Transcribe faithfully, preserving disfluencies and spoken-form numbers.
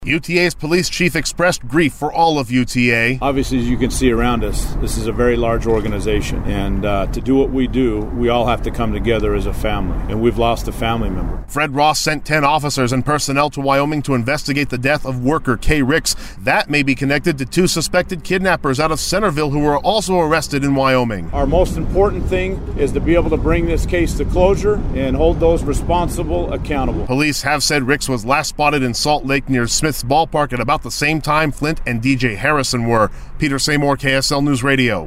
U T A's police chief expressed grief for all of U T A. Obviously, as you can see around us, this is a very large organization. And uh, to do what we do, we all have to come together as a family. And we've lost a family member. Fred Ross sent ten officers and personnel to Wyoming to investigate the death of worker Kay Ricks. That may be connected to two suspected kidnappers out of Centerville who were also arrested in Wyoming. Our most important thing is to be able to bring this case to closure and hold those responsible accountable. Police have said Ricks was last spotted in Salt Lake near Smith's Ballpark at about the same time Flint and D J Harrison were. Peter Seymour, K S L News Radio.